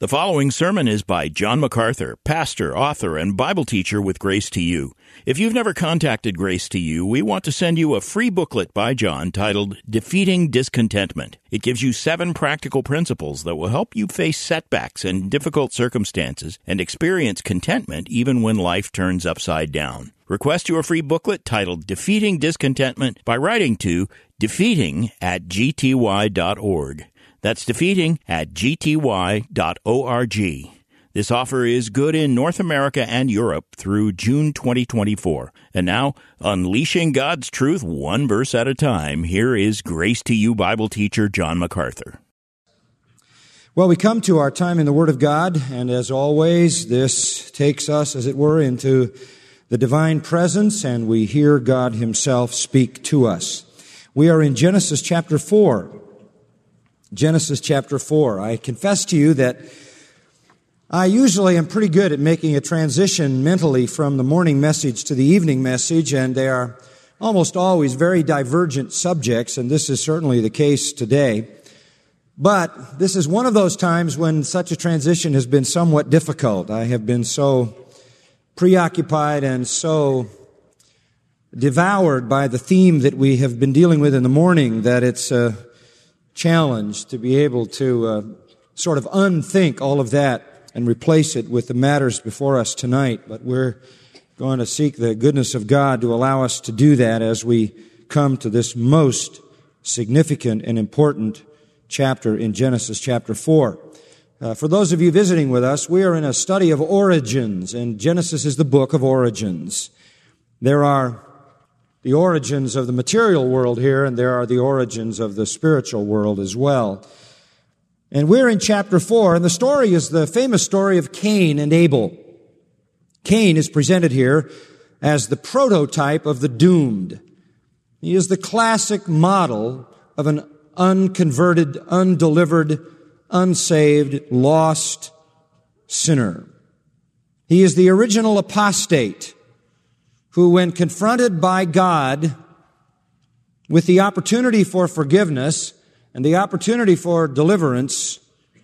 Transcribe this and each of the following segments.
The following sermon is by John MacArthur, pastor, author, and Bible teacher with Grace to You. If you've never contacted Grace to You, we want to send you a free booklet by John titled Defeating Discontentment. It gives you 7 practical principles that will help you face setbacks and difficult circumstances and experience contentment even when life turns upside down. Request your free booklet titled Defeating Discontentment by writing to defeating@gty.org. That's defeating@gty.org. This offer is good in North America and Europe through June 2024. And now, unleashing God's truth one verse at a time, here is Grace to You Bible teacher John MacArthur. Well, we come to our time in the Word of God, and as always, this takes us, as it were, into the divine presence, and we hear God Himself speak to us. We are in Genesis chapter 4. Genesis chapter 4. I confess to you that I usually am pretty good at making a transition mentally from the morning message to the evening message, and they are almost always very divergent subjects, and this is certainly the case today. But this is one of those times when such a transition has been somewhat difficult. I have been so preoccupied and so devoured by the theme that we have been dealing with in the morning that it's a challenge to be able to sort of unthink all of that and replace it with the matters before us tonight. But we're going to seek the goodness of God to allow us to do that as we come to this most significant and important chapter in Genesis chapter 4. For those of you visiting with us, we are in a study of origins, and Genesis is the book of origins. There are the origins of the material world here, and there are the origins of the spiritual world as well. And we're in chapter 4, and the story is the famous story of Cain and Abel. Cain is presented here as the prototype of the doomed. He is the classic model of an unconverted, undelivered, unsaved, lost sinner. He is the original apostate who, when confronted by God with the opportunity for forgiveness and the opportunity for deliverance,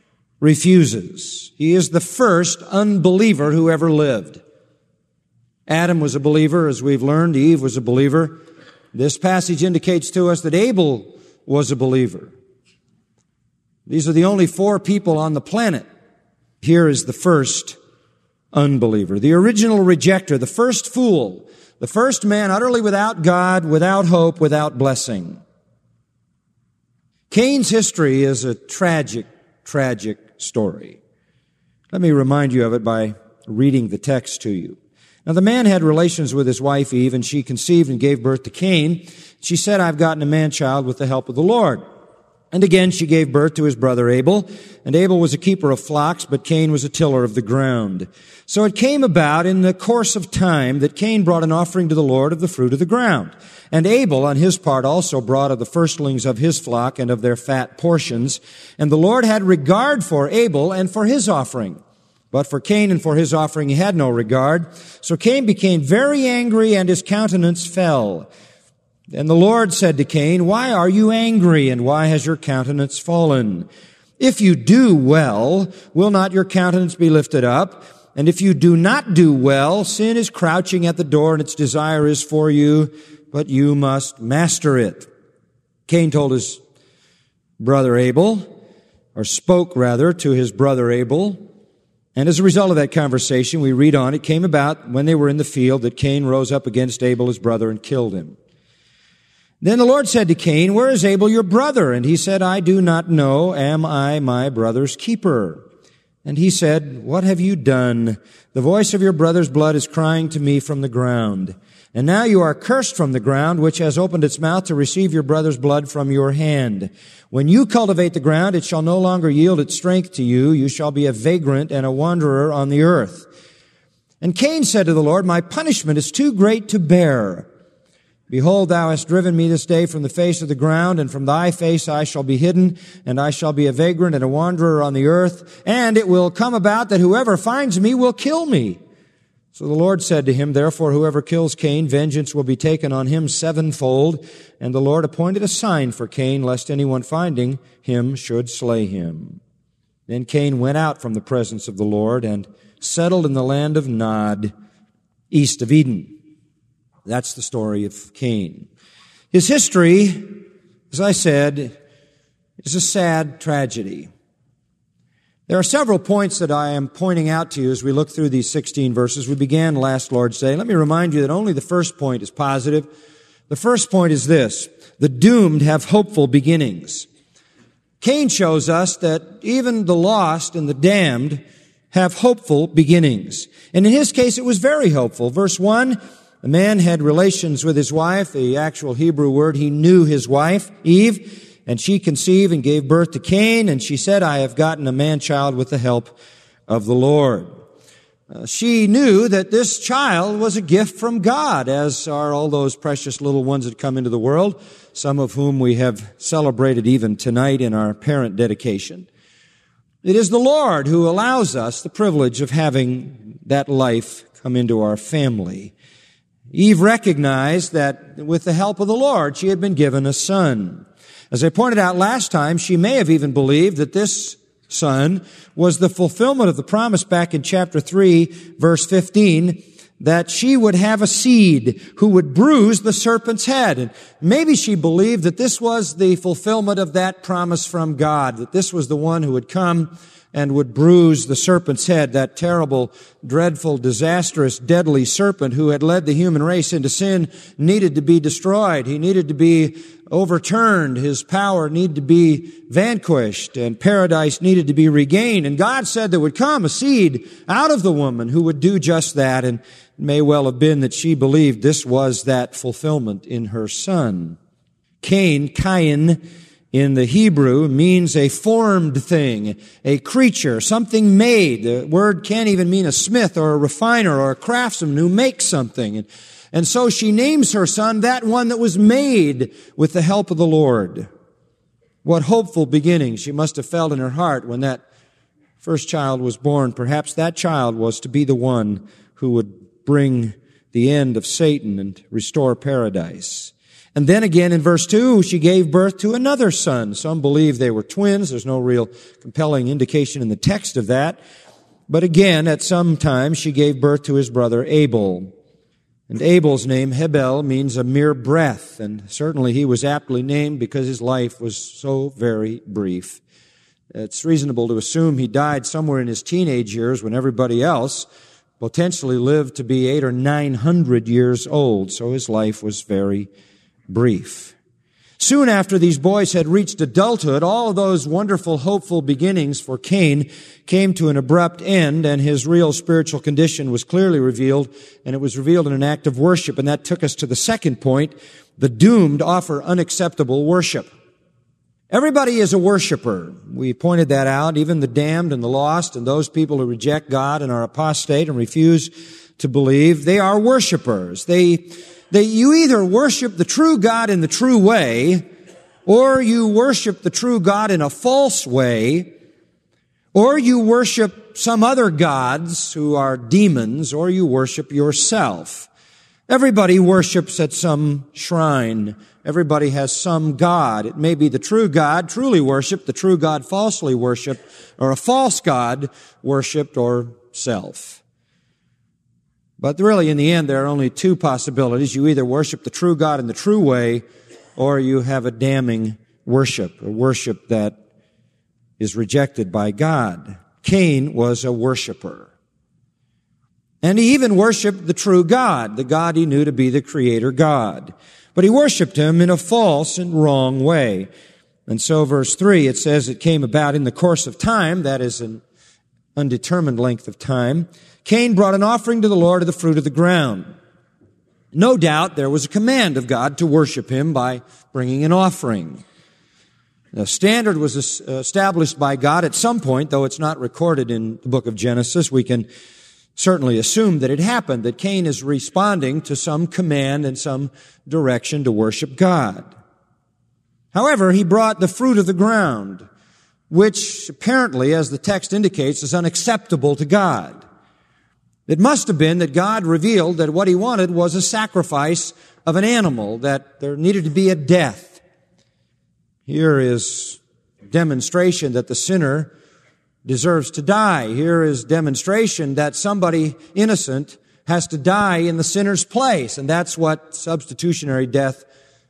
refuses. He is the first unbeliever who ever lived. Adam was a believer, as we've learned. Eve was a believer. This passage indicates to us that Abel was a believer. These are the only 4 people on the planet. Here is the first unbeliever, the original rejecter, the first fool, the first man utterly without God, without hope, without blessing. Cain's history is a tragic, tragic story. Let me remind you of it by reading the text to you. Now, the man had relations with his wife Eve, and she conceived and gave birth to Cain. She said, "I've gotten a man-child with the help of the Lord." And again she gave birth to his brother Abel. And Abel was a keeper of flocks, but Cain was a tiller of the ground. So it came about in the course of time that Cain brought an offering to the Lord of the fruit of the ground. And Abel, on his part, also brought of the firstlings of his flock and of their fat portions. And the Lord had regard for Abel and for his offering. But for Cain and for his offering he had no regard. So Cain became very angry, and his countenance fell. And the Lord said to Cain, "Why are you angry, and why has your countenance fallen? If you do well, will not your countenance be lifted up? And if you do not do well, sin is crouching at the door, and its desire is for you, but you must master it." Cain told his brother Abel, or spoke rather to his brother Abel. And as a result of that conversation, we read on, it came about when they were in the field that Cain rose up against Abel his brother and killed him. Then the Lord said to Cain, "Where is Abel your brother?" And he said, "I do not know. Am I my brother's keeper?" And he said, "What have you done? The voice of your brother's blood is crying to me from the ground. And now you are cursed from the ground, which has opened its mouth to receive your brother's blood from your hand. When you cultivate the ground, it shall no longer yield its strength to you. You shall be a vagrant and a wanderer on the earth." And Cain said to the Lord, "My punishment is too great to bear. Behold, thou hast driven me this day from the face of the ground, and from thy face I shall be hidden, and I shall be a vagrant and a wanderer on the earth. And it will come about that whoever finds me will kill me." So the Lord said to him, "Therefore whoever kills Cain, vengeance will be taken on him sevenfold." And the Lord appointed a sign for Cain, lest anyone finding him should slay him. Then Cain went out from the presence of the Lord and settled in the land of Nod, east of Eden. That's the story of Cain. His history, as I said, is a sad tragedy. There are several points that I am pointing out to you as we look through these 16 verses. We began last Lord's Day. Let me remind you that only the first point is positive. The first point is this: the doomed have hopeful beginnings. Cain shows us that even the lost and the damned have hopeful beginnings. And in his case, it was very hopeful. Verse 1, the man had relations with his wife. The actual Hebrew word, he knew his wife, Eve. And she conceived and gave birth to Cain, and she said, I have gotten a man-child with the help of the Lord. She knew that this child was a gift from God, as are all those precious little ones that come into the world, some of whom we have celebrated even tonight in our parent dedication. It is the Lord who allows us the privilege of having that life come into our family. Eve recognized that with the help of the Lord, she had been given a son. As I pointed out last time, she may have even believed that this son was the fulfillment of the promise back in chapter 3, verse 15, that she would have a seed who would bruise the serpent's head. And maybe she believed that this was the fulfillment of that promise from God, that this was the one who would come and would bruise the serpent's head, that terrible, dreadful, disastrous, deadly serpent who had led the human race into sin needed to be destroyed. He needed to be overturned. His power needed to be vanquished, and paradise needed to be regained. And God said there would come a seed out of the woman who would do just that, and it may well have been that she believed this was that fulfillment in her son. Cain in the Hebrew means a formed thing, a creature, something made. The word can't even mean a smith or a refiner or a craftsman who makes something. And so she names her son that one that was made with the help of the Lord. What hopeful beginnings she must have felt in her heart when that first child was born. Perhaps that child was to be the one who would bring the end of Satan and restore paradise. And then again in verse 2, she gave birth to another son. Some believe they were twins. There's no real compelling indication in the text of that. But again, at some time, she gave birth to his brother Abel. And Abel's name, Hebel, means a mere breath. And certainly he was aptly named because his life was so very brief. It's reasonable to assume he died somewhere in his teenage years when everybody else potentially lived to be 800 or 900 years old. So his life was very brief. Soon after these boys had reached adulthood, all of those wonderful, hopeful beginnings for Cain came to an abrupt end, and his real spiritual condition was clearly revealed, and it was revealed in an act of worship. And that took us to the second point: the doomed offer unacceptable worship. Everybody is a worshiper. We pointed that out. Even the damned and the lost and those people who reject God and are apostate and refuse to believe, they are worshipers. You either worship the true God in the true way, or you worship the true God in a false way, or you worship some other gods who are demons, or you worship yourself. Everybody worships at some shrine. Everybody has some God. It may be the true God truly worshiped, the true God falsely worshiped, or a false God worshiped, or self. But really, in the end, there are only two possibilities. You either worship the true God in the true way, or you have a damning worship, a worship that is rejected by God. Cain was a worshiper. And he even worshiped the true God, the God he knew to be the Creator God. But he worshiped him in a false and wrong way. And so verse 3, it says it came about in the course of time, that is an undetermined length of time, Cain brought an offering to the Lord of the fruit of the ground. No doubt there was a command of God to worship him by bringing an offering. The standard was established by God at some point, though it's not recorded in the book of Genesis. We can certainly assume that it happened, that Cain is responding to some command and some direction to worship God. However, he brought the fruit of the ground, which apparently, as the text indicates, is unacceptable to God. It must have been that God revealed that what he wanted was a sacrifice of an animal, that there needed to be a death. Here is demonstration that the sinner deserves to die. Here is demonstration that somebody innocent has to die in the sinner's place, and that's what substitutionary death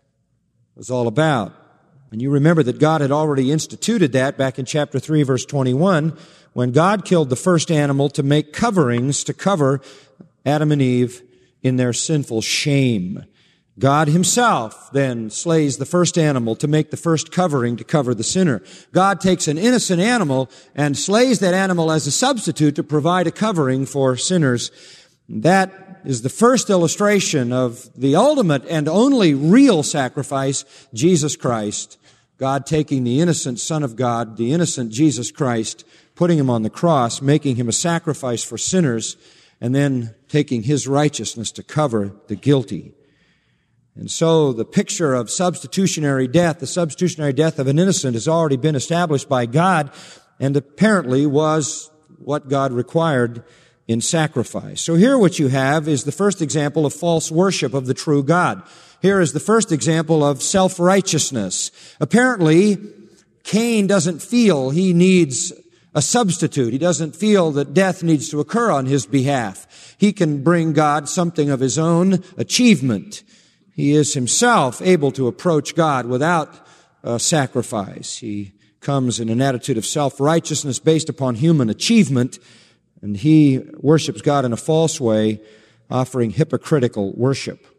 was all about. And you remember that God had already instituted that back in chapter 3, verse 21, when God killed the first animal to make coverings to cover Adam and Eve in their sinful shame. God himself then slays the first animal to make the first covering to cover the sinner. God takes an innocent animal and slays that animal as a substitute to provide a covering for sinners. That is the first illustration of the ultimate and only real sacrifice, Jesus Christ. God taking the innocent Son of God, the innocent Jesus Christ, putting him on the cross, making him a sacrifice for sinners, and then taking his righteousness to cover the guilty. And so the picture of substitutionary death, the substitutionary death of an innocent, has already been established by God and apparently was what God required in sacrifice. So here what you have is the first example of false worship of the true God. Here is the first example of self-righteousness. Apparently, Cain doesn't feel he needs a substitute. He doesn't feel that death needs to occur on his behalf. He can bring God something of his own achievement. He is himself able to approach God without sacrifice. He comes in an attitude of self-righteousness based upon human achievement, and he worships God in a false way, offering hypocritical worship.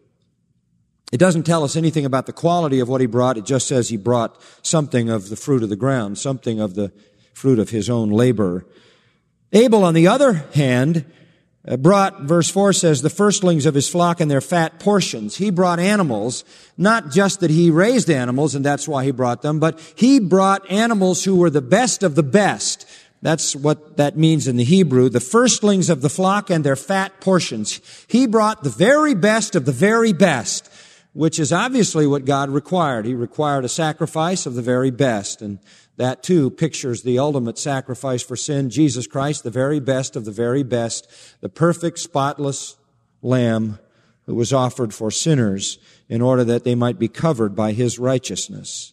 It doesn't tell us anything about the quality of what he brought. It just says he brought something of the fruit of the ground, something of the fruit of his own labor. Abel, on the other hand, brought, verse 4 says, the firstlings of his flock and their fat portions. He brought animals, not just that he raised animals, and that's why he brought them, but he brought animals who were the best of the best. That's what that means in the Hebrew, the firstlings of the flock and their fat portions. He brought the very best of the very best, which is obviously what God required. He required a sacrifice of the very best, and that too pictures the ultimate sacrifice for sin, Jesus Christ, the very best of the very best, the perfect, spotless Lamb who was offered for sinners in order that they might be covered by his righteousness.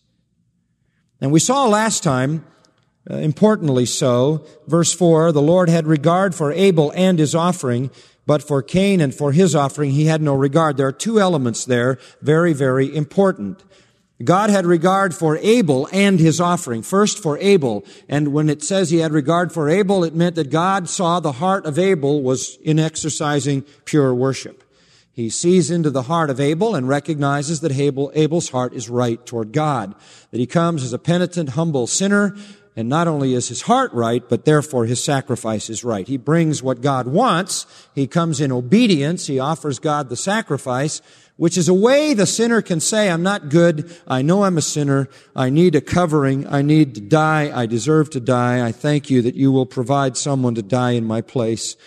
And we saw last time, importantly so, verse 4, the Lord had regard for Abel and his offering, but for Cain and for his offering he had no regard. There are two elements there, very, very important. God had regard for Abel and his offering. First for Abel. And when it says he had regard for Abel, it meant that God saw the heart of Abel was in exercising pure worship. He sees into the heart of Abel and recognizes that Abel's heart is right toward God. That he comes as a penitent, humble sinner, and not only is his heart right, but therefore his sacrifice is right. He brings what God wants. He comes in obedience. He offers God the sacrifice, which is a way the sinner can say, I'm not good. I know I'm a sinner. I need a covering. I need to die. I deserve to die. I thank you that you will provide someone to die in my place,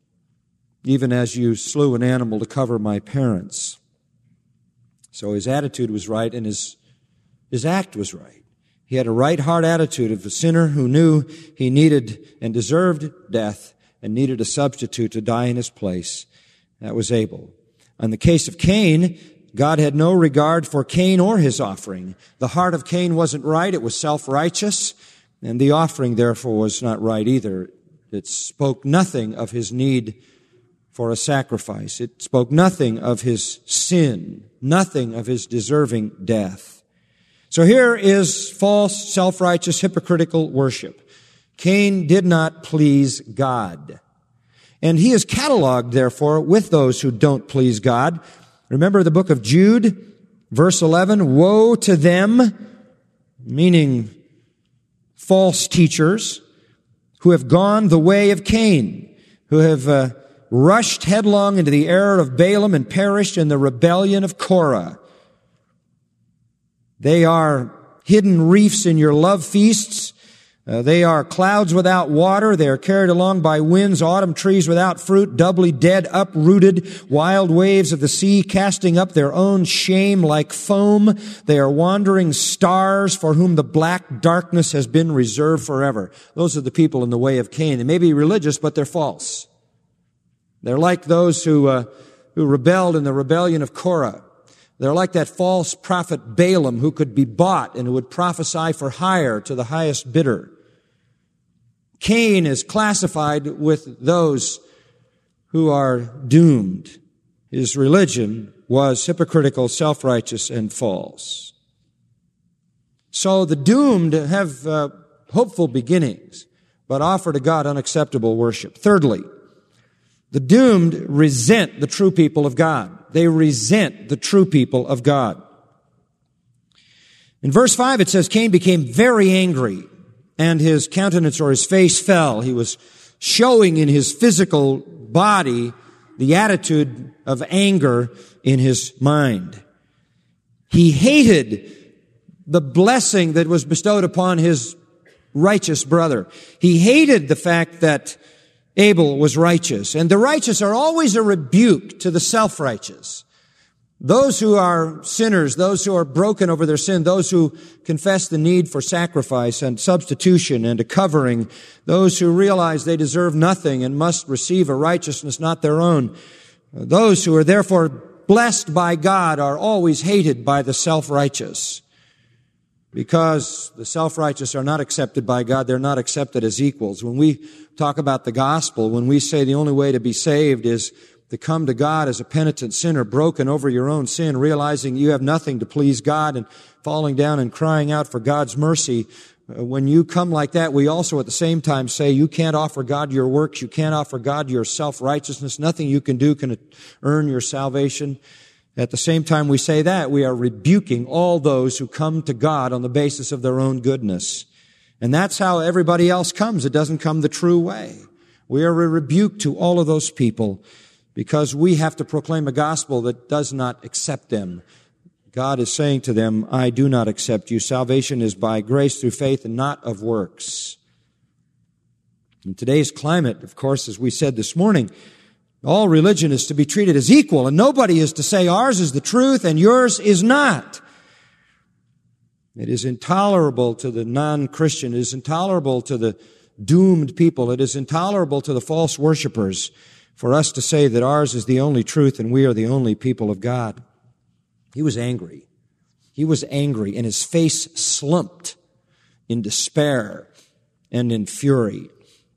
even as you slew an animal to cover my parents. So his attitude was right and his act was right. He had a right heart attitude of a sinner who knew he needed and deserved death and needed a substitute to die in his place. That was Abel. In the case of Cain, God had no regard for Cain or his offering. The heart of Cain wasn't right. It was self-righteous, and the offering, therefore, was not right either. It spoke nothing of his need for a sacrifice. It spoke nothing of his sin, nothing of his deserving death. So here is false, self-righteous, hypocritical worship. Cain did not please God. And he is cataloged, therefore, with those who don't please God. Remember the book of Jude, verse 11, woe to them, meaning false teachers, who have gone the way of Cain, who have rushed headlong into the error of Balaam and perished in the rebellion of Korah. They are hidden reefs in your love feasts. They are clouds without water. They are carried along by winds, autumn trees without fruit, doubly dead, uprooted, wild waves of the sea, casting up their own shame like foam. They are wandering stars for whom the black darkness has been reserved forever. Those are the people in the way of Cain. They may be religious, but they're false. They're like those who rebelled in the rebellion of Korah. They're like that false prophet Balaam who could be bought and who would prophesy for hire to the highest bidder. Cain is classified with those who are doomed. His religion was hypocritical, self-righteous, and false. So the doomed have hopeful beginnings, but offer to God unacceptable worship. Thirdly, the doomed resent the true people of God. They resent the true people of God. In verse 5 it says, Cain became very angry, and his countenance or his face fell. He was showing in his physical body the attitude of anger in his mind. He hated the blessing that was bestowed upon his righteous brother. He hated the fact that Abel was righteous. And the righteous are always a rebuke to the self-righteous. Those who are sinners, those who are broken over their sin, those who confess the need for sacrifice and substitution and a covering, those who realize they deserve nothing and must receive a righteousness not their own, those who are therefore blessed by God are always hated by the self-righteous. Because the self-righteous are not accepted by God, they're not accepted as equals. When we talk about the gospel, when we say the only way to be saved is to come to God as a penitent sinner, broken over your own sin, realizing you have nothing to please God and falling down and crying out for God's mercy. When you come like that, we also at the same time say you can't offer God your works, you can't offer God your self-righteousness, nothing you can do can earn your salvation. At the same time we say that, we are rebuking all those who come to God on the basis of their own goodness. And that's how everybody else comes. It doesn't come the true way. We are a rebuke to all of those people because we have to proclaim a gospel that does not accept them. God is saying to them, I do not accept you. Salvation is by grace through faith and not of works. In today's climate, of course, as we said this morning, all religion is to be treated as equal, and nobody is to say ours is the truth and yours is not. It is intolerable to the non-Christian. It is intolerable to the doomed people. It is intolerable to the false worshipers for us to say that ours is the only truth and we are the only people of God. He was angry. He was angry, and his face slumped in despair and in fury.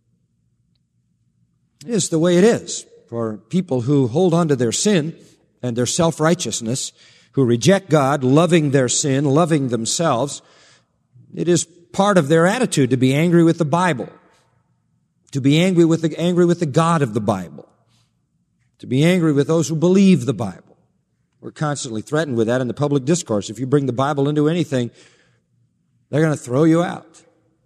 It is the way it is for people who hold on to their sin and their self-righteousness, who reject God, loving their sin, loving themselves. It is part of their attitude to be angry with the Bible, to be angry with the God of the Bible, to be angry with those who believe the Bible. We're constantly threatened with that in the public discourse. If you bring the Bible into anything, they're going to throw you out.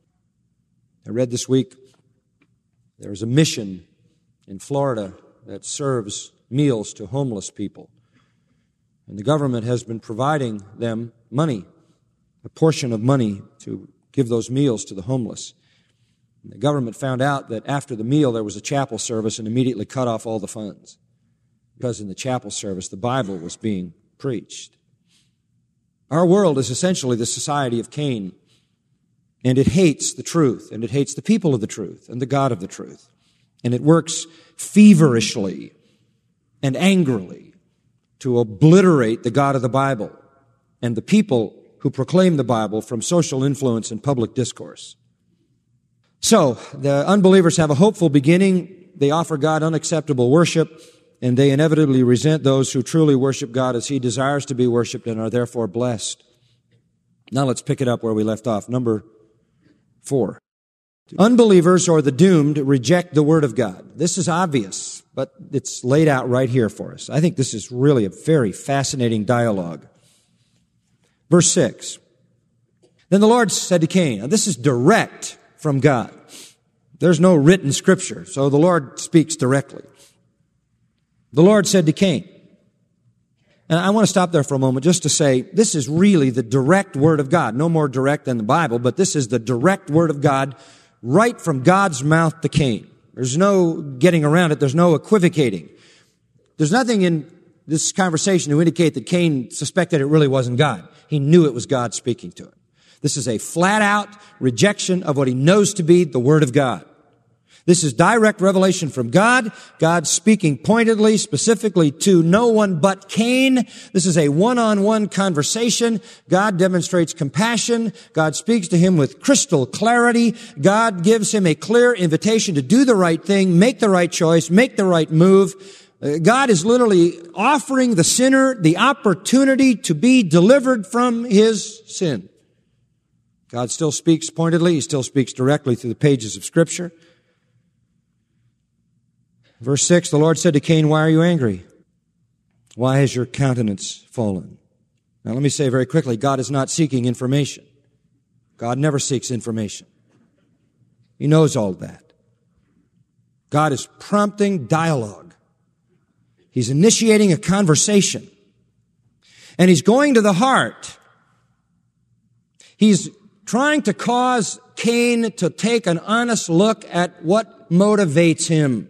I read this week there is a mission in Florida that serves meals to homeless people. And the government has been providing them money, a portion of money to give those meals to the homeless. And the government found out that after the meal there was a chapel service and immediately cut off all the funds, because in the chapel service the Bible was being preached. Our world is essentially the society of Cain, and it hates the truth, and it hates the people of the truth and the God of the truth. And it works feverishly and angrily to obliterate the God of the Bible and the people who proclaim the Bible from social influence and public discourse. So, the unbelievers have a hopeful beginning. They offer God unacceptable worship, and they inevitably resent those who truly worship God as He desires to be worshiped and are therefore blessed. Now let's pick it up where we left off. Number 4. Unbelievers or the doomed reject the Word of God. This is obvious, but it's laid out right here for us. I think this is really a very fascinating dialogue. Verse 6. Then the Lord said to Cain, now this is direct from God. There's no written scripture, so the Lord speaks directly. The Lord said to Cain, and I want to stop there for a moment just to say this is really the direct Word of God. No more direct than the Bible, but this is the direct Word of God right from God's mouth to Cain. There's no getting around it. There's no equivocating. There's nothing in this conversation to indicate that Cain suspected it really wasn't God. He knew it was God speaking to him. This is a flat-out rejection of what he knows to be the Word of God. This is direct revelation from God. God speaking pointedly, specifically to no one but Cain. This is a one-on-one conversation. God demonstrates compassion. God speaks to him with crystal clarity. God gives him a clear invitation to do the right thing, make the right choice, make the right move. God is literally offering the sinner the opportunity to be delivered from his sin. God still speaks pointedly. He still speaks directly through the pages of Scripture. Verse 6, the Lord said to Cain, why are you angry? Why has your countenance fallen? Now let me say very quickly, God is not seeking information. God never seeks information. He knows all that. God is prompting dialogue. He's initiating a conversation. And he's going to the heart. He's trying to cause Cain to take an honest look at what motivates him.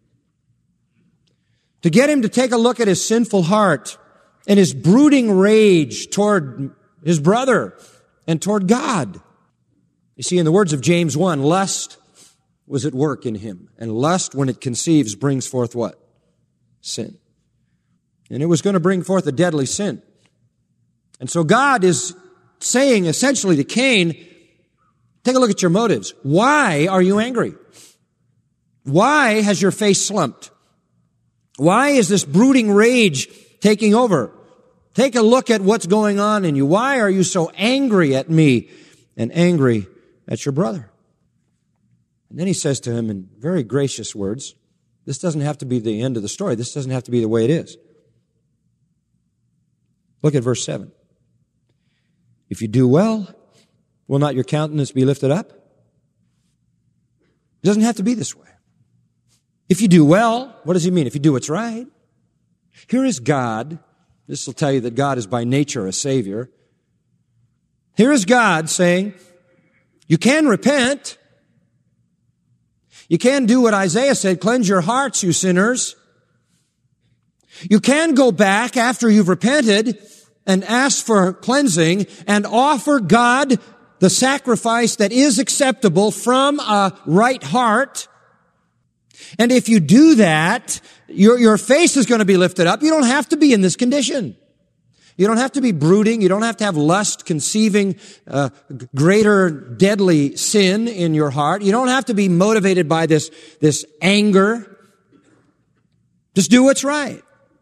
To get him to take a look at his sinful heart and his brooding rage toward his brother and toward God. You see, in the words of James 1, lust was at work in him. And lust, when it conceives, brings forth what? Sin. And it was going to bring forth a deadly sin. And so God is saying essentially to Cain, take a look at your motives. Why are you angry? Why has your face slumped? Why is this brooding rage taking over? Take a look at what's going on in you. Why are you so angry at me and angry at your brother? And then he says to him in very gracious words, this doesn't have to be the end of the story. This doesn't have to be the way it is. Look at verse 7. If you do well, will not your countenance be lifted up? It doesn't have to be this way. If you do well, what does he mean? If you do what's right. Here is God. This will tell you that God is by nature a Savior. Here is God saying, you can repent. You can do what Isaiah said, cleanse your hearts, you sinners. You can go back after you've repented and ask for cleansing and offer God the sacrifice that is acceptable from a right heart. And if you do that, your face is going to be lifted up. You don't have to be in this condition. You don't have to be brooding. You don't have to have lust conceiving greater deadly sin in your heart. You don't have to be motivated by this anger. Just do what's right.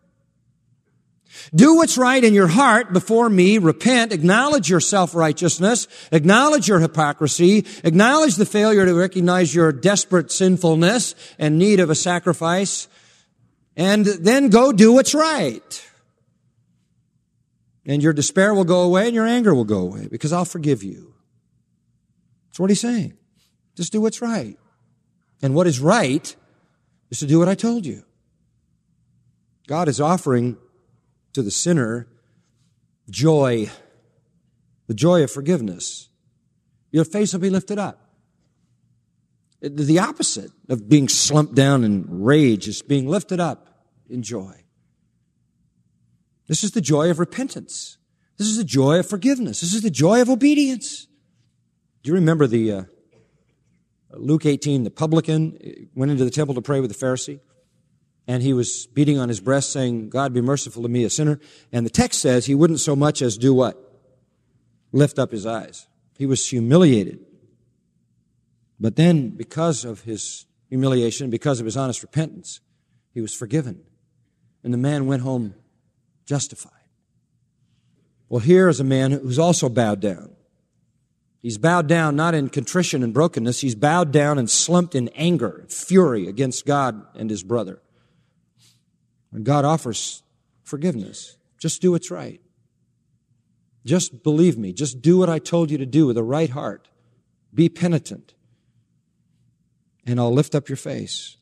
Do what's right in your heart before me. Repent. Acknowledge your self-righteousness. Acknowledge your hypocrisy. Acknowledge the failure to recognize your desperate sinfulness and need of a sacrifice. And then go do what's right. And your despair will go away and your anger will go away because I'll forgive you. That's what he's saying. Just do what's right. And what is right is to do what I told you. God is offering to the sinner joy, the joy of forgiveness. Your face will be lifted up. The opposite of being slumped down in rage is being lifted up in joy. This is the joy of repentance. This is the joy of forgiveness. This is the joy of obedience. Do you remember the Luke 18, the publican went into the temple to pray with the Pharisee? And he was beating on his breast saying, God, be merciful to me, a sinner. And the text says he wouldn't so much as do what? Lift up his eyes. He was humiliated. But then, because of his humiliation, because of his honest repentance, he was forgiven. And the man went home justified. Well, here is a man who's also bowed down. He's bowed down not in contrition and brokenness. He's bowed down and slumped in anger, fury against God and his brother. And God offers forgiveness. Just do what's right. Just believe me. Just do what I told you to do with a right heart. Be penitent. And I'll lift up your face.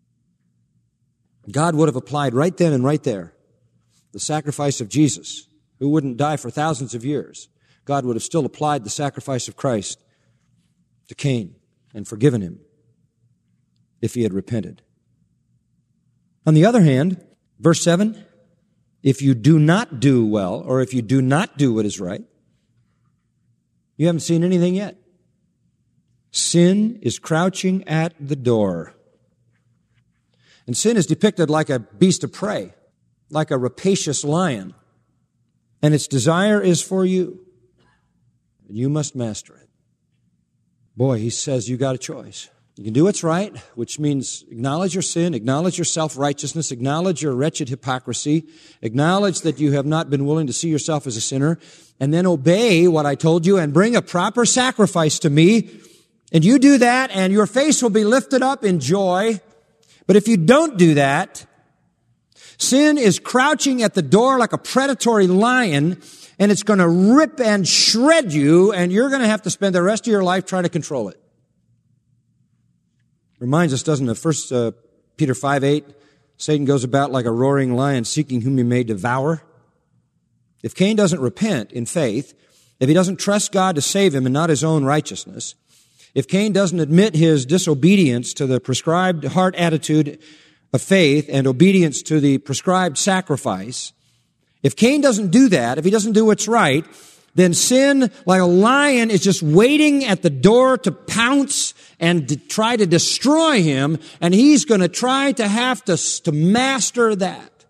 God would have applied right then and right there the sacrifice of Jesus, who wouldn't die for thousands of years. God would have still applied the sacrifice of Christ to Cain and forgiven him if he had repented. On the other hand, verse 7, if you do not do well, or if you do not do what is right, you haven't seen anything yet. Sin is crouching at the door. And sin is depicted like a beast of prey, like a rapacious lion. And its desire is for you. You must master it. Boy, he says you got a choice. You can do what's right, which means acknowledge your sin, acknowledge your self-righteousness, acknowledge your wretched hypocrisy, acknowledge that you have not been willing to see yourself as a sinner, and then obey what I told you and bring a proper sacrifice to me. And you do that, and your face will be lifted up in joy. But if you don't do that, sin is crouching at the door like a predatory lion, and it's going to rip and shred you, and you're going to have to spend the rest of your life trying to control it. Reminds us, doesn't it, 1 Peter 5:8, Satan goes about like a roaring lion seeking whom he may devour. If Cain doesn't repent in faith, if he doesn't trust God to save him and not his own righteousness, if Cain doesn't admit his disobedience to the prescribed heart attitude of faith and obedience to the prescribed sacrifice, if Cain doesn't do that, if he doesn't do what's right, then sin, like a lion, is just waiting at the door to pounce and to try to destroy him, and he's going to try to have to master that.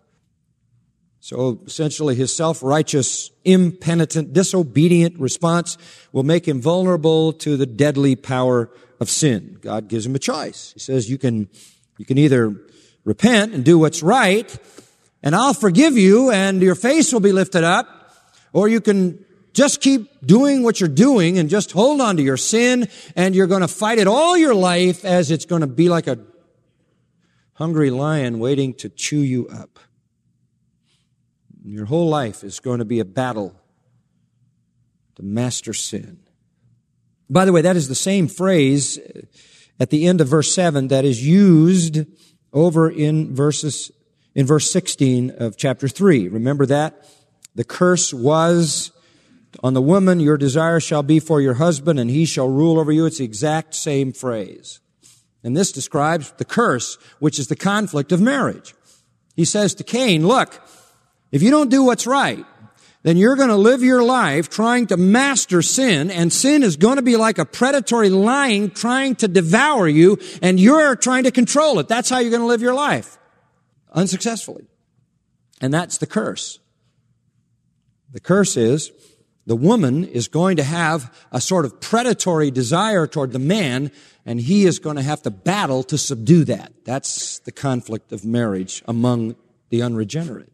So essentially his self-righteous, impenitent, disobedient response will make him vulnerable to the deadly power of sin. God gives him a choice. He says you can either repent and do what's right, and I'll forgive you and your face will be lifted up, or you can just keep doing what you're doing and just hold on to your sin, and you're going to fight it all your life as it's going to be like a hungry lion waiting to chew you up. Your whole life is going to be a battle to master sin. By the way, that is the same phrase at the end of verse 7 that is used over in verse 16 of chapter 3. Remember that? The curse was on the woman, your desire shall be for your husband, and he shall rule over you. It's the exact same phrase. And this describes the curse, which is the conflict of marriage. He says to Cain, look, if you don't do what's right, then you're going to live your life trying to master sin, and sin is going to be like a predatory lion trying to devour you, and you're trying to control it. That's how you're going to live your life, unsuccessfully. And that's the curse. The curse is the woman is going to have a sort of predatory desire toward the man, and he is going to have to battle to subdue that. That's the conflict of marriage among the unregenerate.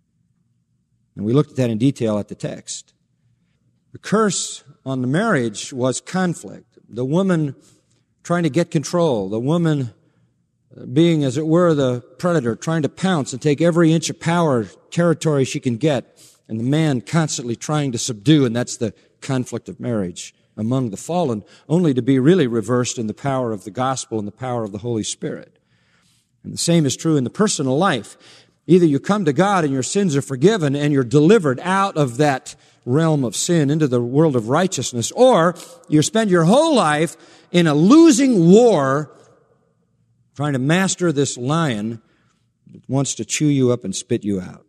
And we looked at that in detail at the text. The curse on the marriage was conflict. The woman trying to get control. The woman being, as it were, the predator, trying to pounce and take every inch of power, territory she can get. And the man constantly trying to subdue, and that's the conflict of marriage among the fallen, only to be really reversed in the power of the gospel and the power of the Holy Spirit. And the same is true in the personal life. Either you come to God and your sins are forgiven and you're delivered out of that realm of sin into the world of righteousness, or you spend your whole life in a losing war trying to master this lion that wants to chew you up and spit you out.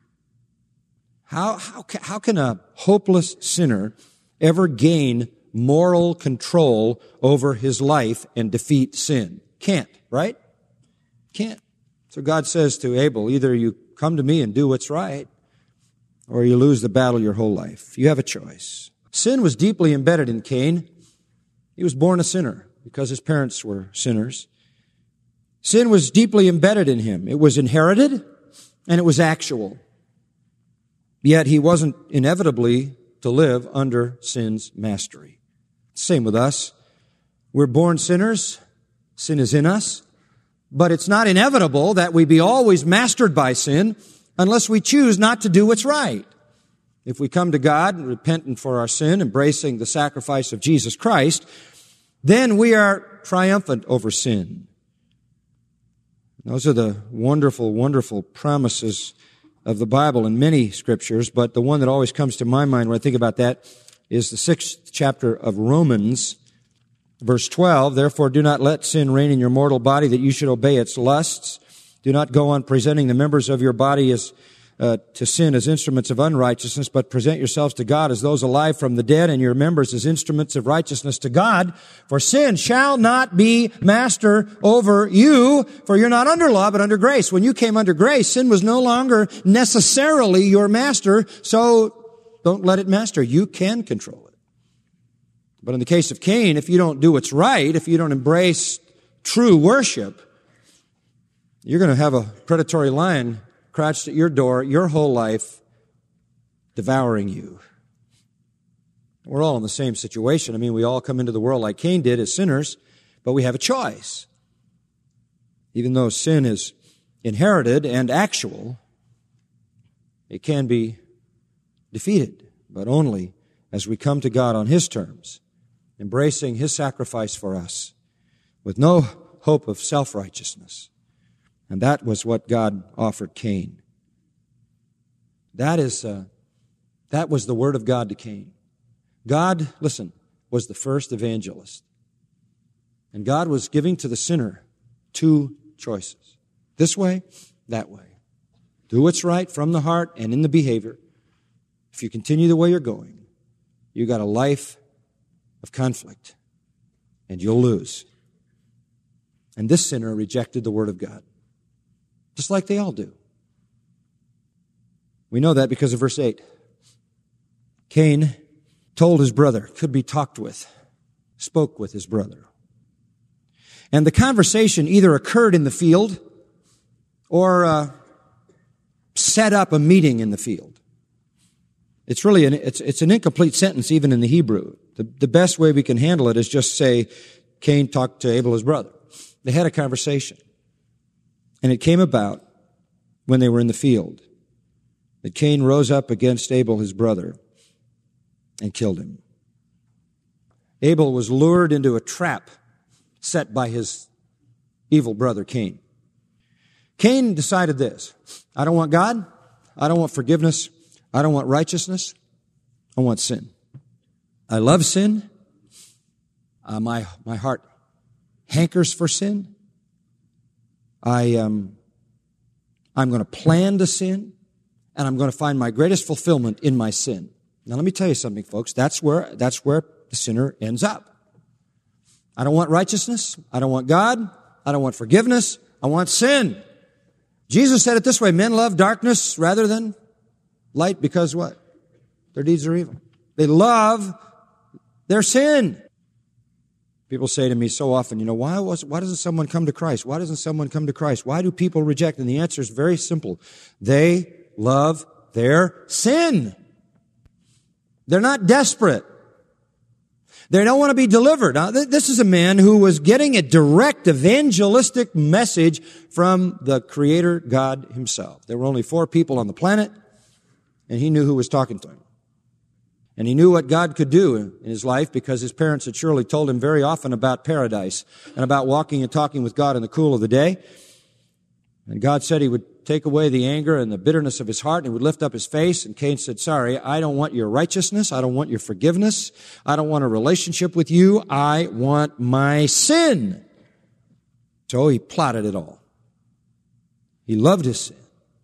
How can a hopeless sinner ever gain moral control over his life and defeat sin? Can't, right? Can't. So God says to Abel, either you come to me and do what's right, or you lose the battle your whole life. You have a choice. Sin was deeply embedded in Cain. He was born a sinner because his parents were sinners. Sin was deeply embedded in him. It was inherited and it was actual. Yet he wasn't inevitably to live under sin's mastery. Same with us. We're born sinners. Sin is in us. But it's not inevitable that we be always mastered by sin unless we choose not to do what's right. If we come to God, repentant for our sin, embracing the sacrifice of Jesus Christ, then we are triumphant over sin. Those are the wonderful, wonderful promises of the Bible in many scriptures, but the one that always comes to my mind when I think about that is the 6th chapter of Romans, verse 12. Therefore, do not let sin reign in your mortal body, that you should obey its lusts. Do not go on presenting the members of your body as to sin as instruments of unrighteousness, but present yourselves to God as those alive from the dead, and your members as instruments of righteousness to God. For sin shall not be master over you, for you're not under law, but under grace. When you came under grace, sin was no longer necessarily your master, so don't let it master. You can control it. But in the case of Cain, if you don't do what's right, if you don't embrace true worship, you're going to have a predatory lion crouched at your door your whole life, devouring you. We're all in the same situation. I mean, we all come into the world like Cain did as sinners, but we have a choice. Even though sin is inherited and actual, it can be defeated, but only as we come to God on His terms, embracing His sacrifice for us, with no hope of self-righteousness. And that was what God offered Cain. That was the word of God to Cain. God, listen, was the first evangelist. And God was giving to the sinner two choices. This way, that way. Do what's right from the heart and in the behavior. If you continue the way you're going, you got a life of conflict, and you'll lose. And this sinner rejected the word of God, just like they all do. We know that because of verse 8. Cain told his brother, could be talked with, spoke with his brother. And the conversation either occurred in the field or set up a meeting in the field. It's really it's an incomplete sentence even in the Hebrew. The best way we can handle it is just say, Cain talked to Abel, his brother. They had a conversation. And it came about when they were in the field that Cain rose up against Abel, his brother, and killed him. Abel was lured into a trap set by his evil brother, Cain. Cain decided this: I don't want God, I don't want forgiveness, I don't want righteousness, I want sin. I love sin. My heart hankers for sin. I'm going to plan to sin, and I'm going to find my greatest fulfillment in my sin. Now, let me tell you something, folks. That's where the sinner ends up. I don't want righteousness. I don't want God. I don't want forgiveness. I want sin. Jesus said it this way: men love darkness rather than light because what? Their deeds are evil. They love their sin. People say to me so often, why doesn't someone come to Christ? Why doesn't someone come to Christ? Why do people reject? And the answer is very simple. They love their sin. They're not desperate. They don't want to be delivered. Now, this is a man who was getting a direct evangelistic message from the Creator God Himself. There were only 4 people on the planet, and he knew who was talking to him. And he knew what God could do in his life because his parents had surely told him very often about paradise and about walking and talking with God in the cool of the day. And God said He would take away the anger and the bitterness of his heart, and He would lift up his face. And Cain said, sorry, I don't want your righteousness. I don't want your forgiveness. I don't want a relationship with you. I want my sin. So he plotted it all. He loved his sin,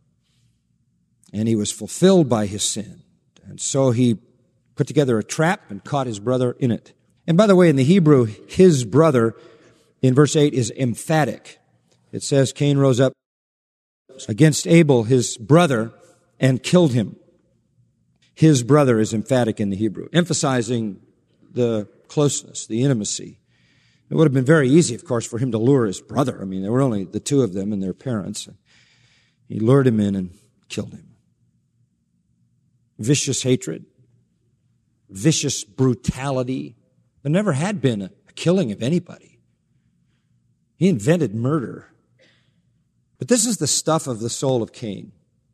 and he was fulfilled by his sin. And so he put together a trap and caught his brother in it. And by the way, in the Hebrew, his brother in verse 8 is emphatic. It says Cain rose up against Abel, his brother, and killed him. His brother is emphatic in the Hebrew, emphasizing the closeness, the intimacy. It would have been very easy, of course, for him to lure his brother. I mean, there were only the 2 of them and their parents. He lured him in and killed him. Vicious hatred. Vicious brutality. There never had been a killing of anybody. He invented murder. But this is the stuff of the soul of Cain.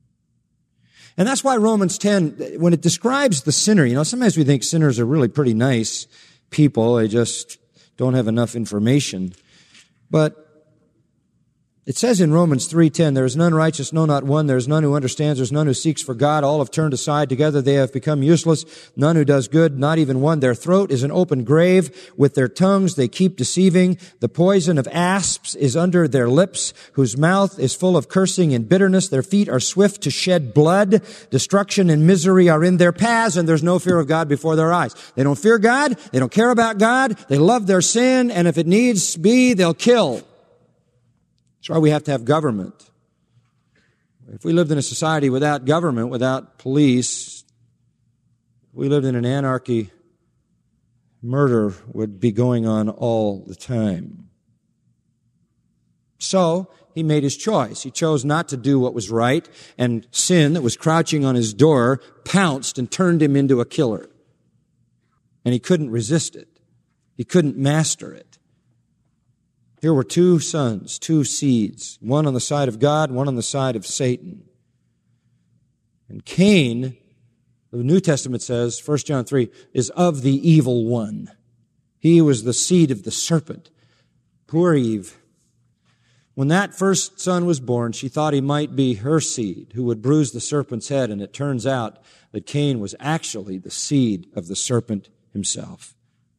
And that's why Romans 10, when it describes the sinner, sometimes we think sinners are really pretty nice people. They just don't have enough information. But It says in Romans 3:10, there is none righteous, no, not one. There is none who understands. There is none who seeks for God. All have turned aside. Together they have become useless. None who does good, not even one. Their throat is an open grave. With their tongues they keep deceiving. The poison of asps is under their lips, whose mouth is full of cursing and bitterness. Their feet are swift to shed blood. Destruction and misery are in their paths, and there's no fear of God before their eyes. They don't fear God. They don't care about God. They love their sin, and if it needs be, they'll kill. That's why we have to have government. If we lived in a society without government, without police, if we lived in an anarchy, murder would be going on all the time. So, he made his choice. He chose not to do what was right, and sin that was crouching on his door pounced and turned him into a killer. And he couldn't resist it. He couldn't master it. Here were two sons, two seeds, one on the side of God, one on the side of Satan. And Cain, the New Testament says, 1 John 3, is of the evil one. He was the seed of the serpent. Poor Eve. When that first son was born, she thought he might be her seed who would bruise the serpent's head, and it turns out that Cain was actually the seed of the serpent himself.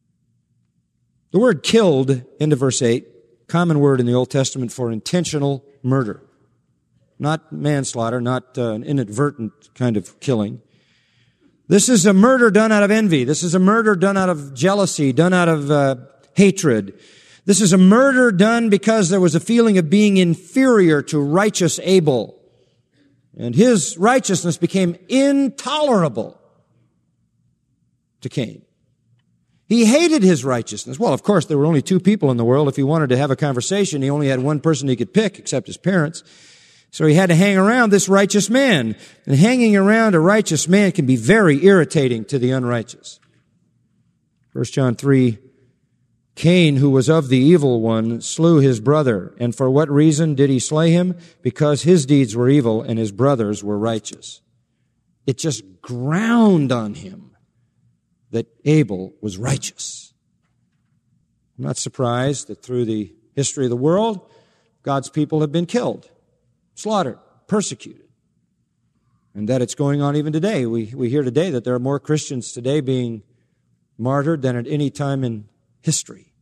The word killed, into verse 8, common word in the Old Testament for intentional murder. Not manslaughter, not an inadvertent kind of killing. This is a murder done out of envy. This is a murder done out of jealousy, done out of hatred. This is a murder done because there was a feeling of being inferior to righteous Abel. And his righteousness became intolerable to Cain. He hated his righteousness. Well, of course, there were only two people in the world. If he wanted to have a conversation, he only had one person he could pick, except his parents. So he had to hang around this righteous man. And hanging around a righteous man can be very irritating to the unrighteous. 1 John 3, Cain, who was of the evil one, slew his brother. And for what reason did he slay him? Because his deeds were evil and his brothers were righteous. It just ground on him that Abel was righteous. I'm not surprised that through the history of the world, God's people have been killed, slaughtered, persecuted, and that it's going on even today. We hear today that there are more Christians today being martyred than at any time in history.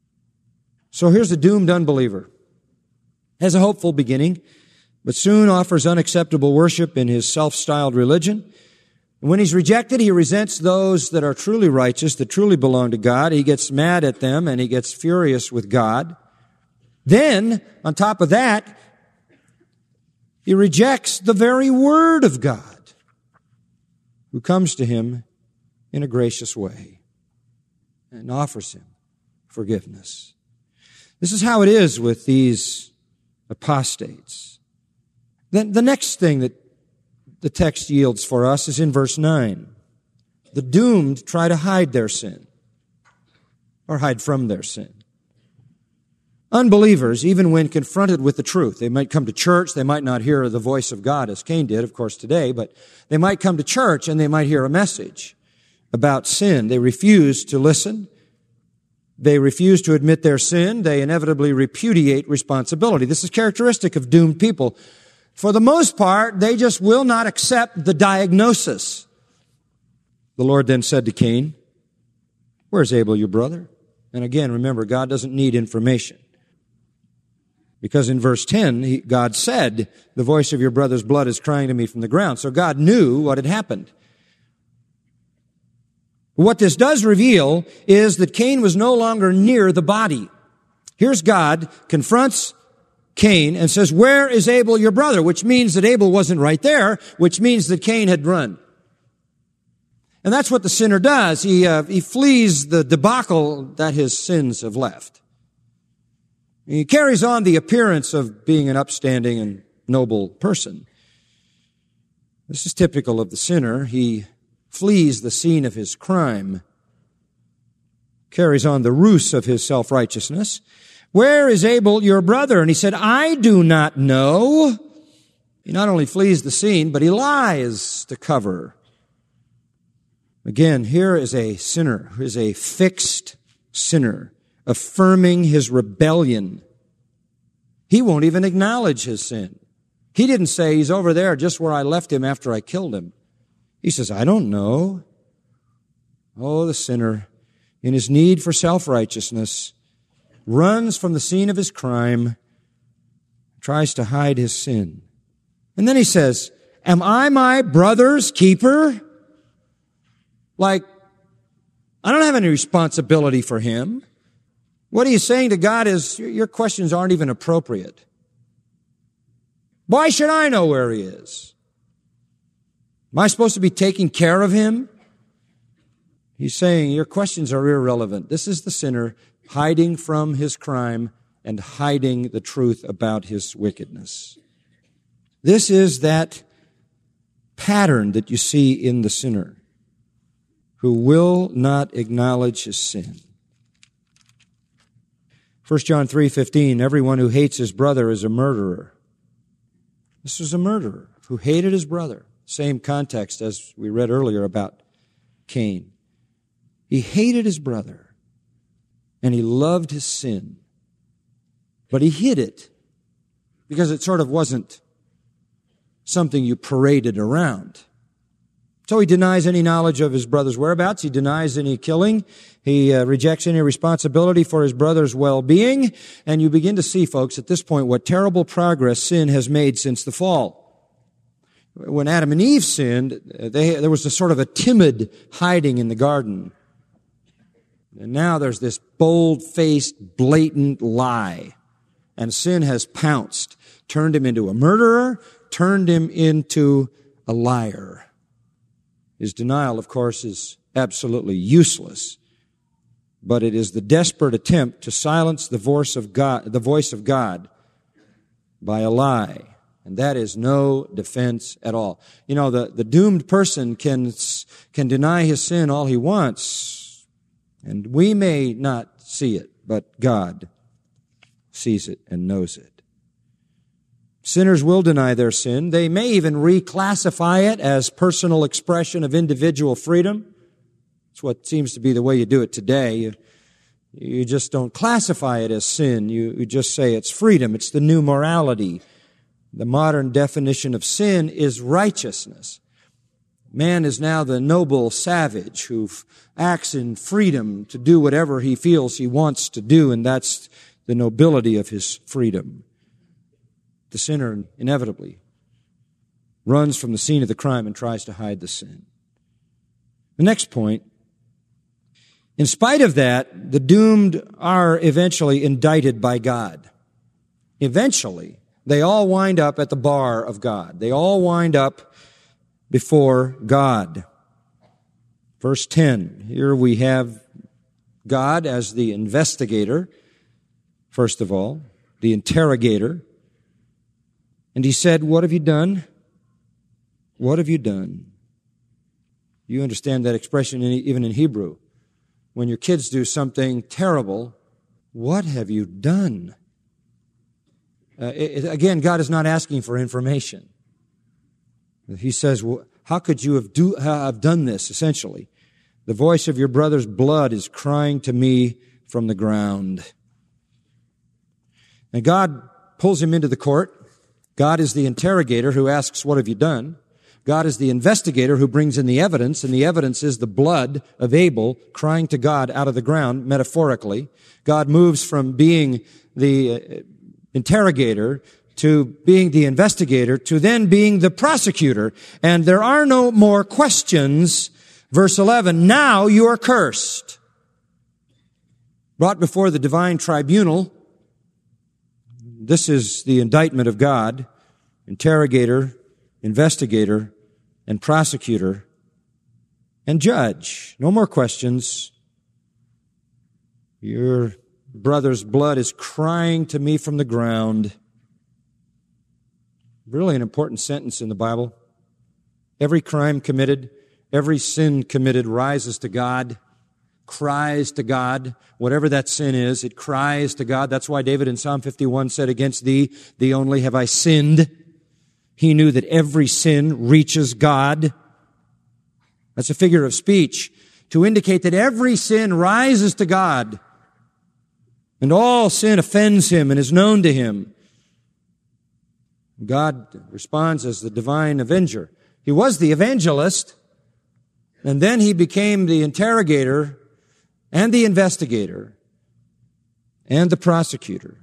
So here's a doomed unbeliever. Has a hopeful beginning, but soon offers unacceptable worship in his self-styled religion. And when he's rejected, he resents those that are truly righteous, that truly belong to God. He gets mad at them and he gets furious with God. Then, on top of that, he rejects the very Word of God, who comes to him in a gracious way and offers him forgiveness. This is how it is with these apostates. Then the next thing that the text yields for us is in verse 9. The doomed try to hide their sin, or hide from their sin. Unbelievers, even when confronted with the truth, they might come to church, they might not hear the voice of God as Cain did, of course, today, but they might come to church and they might hear a message about sin. They refuse to listen. They refuse to admit their sin. They inevitably repudiate responsibility. This is characteristic of doomed people. For the most part, they just will not accept the diagnosis. The Lord then said to Cain, "Where's Abel, your brother?" And again, remember, God doesn't need information. Because in verse 10, God said, "The voice of your brother's blood is crying to me from the ground." So God knew what had happened. What this does reveal is that Cain was no longer near the body. Here's God confronts Cain and says, "Where is Abel, your brother?" Which means that Abel wasn't right there, which means that Cain had run. And that's what the sinner does. He flees the debacle that his sins have left. He carries on the appearance of being an upstanding and noble person. This is typical of the sinner. He flees the scene of his crime, carries on the ruse of his self-righteousness. "Where is Abel, your brother?" And he said, "I do not know." He not only flees the scene, but he lies to cover. Again, here is a sinner who is a fixed sinner, affirming his rebellion. He won't even acknowledge his sin. He didn't say he's over there just where I left him after I killed him. He says, I don't know. Oh, the sinner, in his need for self-righteousness, runs from the scene of his crime, tries to hide his sin. And then he says, am I my brother's keeper? Like, I don't have any responsibility for him. What he's saying to God is, your questions aren't even appropriate. Why should I know where he is? Am I supposed to be taking care of him? He's saying, your questions are irrelevant. This is the sinner hiding from his crime and hiding the truth about his wickedness. This is that pattern that you see in the sinner who will not acknowledge his sin. 1 John 3:15, everyone who hates his brother is a murderer. This was a murderer who hated his brother. Same context as we read earlier about Cain. He hated his brother, and he loved his sin. But he hid it because it sort of wasn't something you paraded around. So he denies any knowledge of his brother's whereabouts. He denies any killing. He rejects any responsibility for his brother's well-being. And you begin to see, folks, at this point, what terrible progress sin has made since the fall. When Adam and Eve sinned, there was a sort of a timid hiding in the garden. And now there's this bold-faced, blatant lie. And sin has pounced, turned him into a murderer, turned him into a liar. His denial, of course, is absolutely useless. But it is the desperate attempt to silence the voice of God by a lie. And that is no defense at all. You know, the doomed person can deny his sin all he wants. And we may not see it, but God sees it and knows it. Sinners will deny their sin. They may even reclassify it as personal expression of individual freedom. It's what seems to be the way you do it today. You just don't classify it as sin. You just say it's freedom. It's the new morality. The modern definition of sin is righteousness. Man is now the noble savage who acts in freedom to do whatever he feels he wants to do, and that's the nobility of his freedom. The sinner inevitably runs from the scene of the crime and tries to hide the sin. The next point, in spite of that, the doomed are eventually indicted by God. Eventually, they all wind up at the bar of God. They all wind up before God. Verse 10, here we have God as the investigator, first of all, the interrogator. And he said, what have you done? What have you done? You understand that expression even in Hebrew. When your kids do something terrible, what have you done? Again, God is not asking for information. He says, how could you have done this, essentially? The voice of your brother's blood is crying to me from the ground. And God pulls him into the court. God is the interrogator who asks, what have you done? God is the investigator who brings in the evidence, and the evidence is the blood of Abel crying to God out of the ground, metaphorically. God moves from being the interrogator to being the investigator to then being the prosecutor. And there are no more questions. Verse 11, now you are cursed. Brought before the divine tribunal. This is the indictment of God, interrogator, investigator, and prosecutor, and judge. No more questions. Your brother's blood is crying to me from the ground. Really an important sentence in the Bible. Every crime committed, every sin committed rises to God, cries to God. Whatever that sin is, it cries to God. That's why David in Psalm 51 said, against thee only have I sinned. He knew that every sin reaches God. That's a figure of speech to indicate that every sin rises to God and all sin offends him and is known to him. God responds as the divine avenger. He was the evangelist, and then he became the interrogator and the investigator and the prosecutor.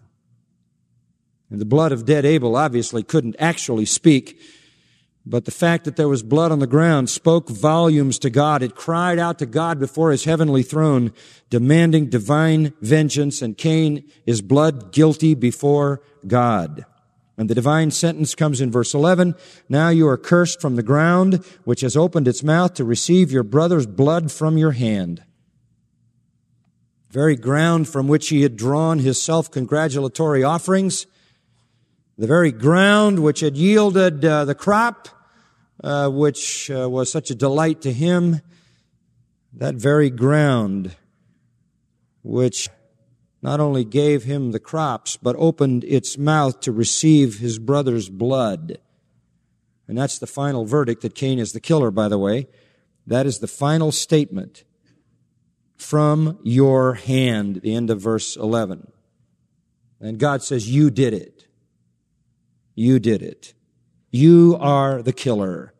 And the blood of dead Abel obviously couldn't actually speak, but the fact that there was blood on the ground spoke volumes to God. It cried out to God before his heavenly throne, demanding divine vengeance, and Cain is blood guilty before God. And the divine sentence comes in verse 11. Now you are cursed from the ground, which has opened its mouth to receive your brother's blood from your hand. The very ground from which he had drawn his self-congratulatory offerings, the very ground which had yielded the crop, which was such a delight to him, that very ground which not only gave him the crops, but opened its mouth to receive his brother's blood. And that's the final verdict, that Cain is the killer, by the way. That is the final statement. From your hand, the end of verse 11. And God says, you did it. You did it. You are the killer.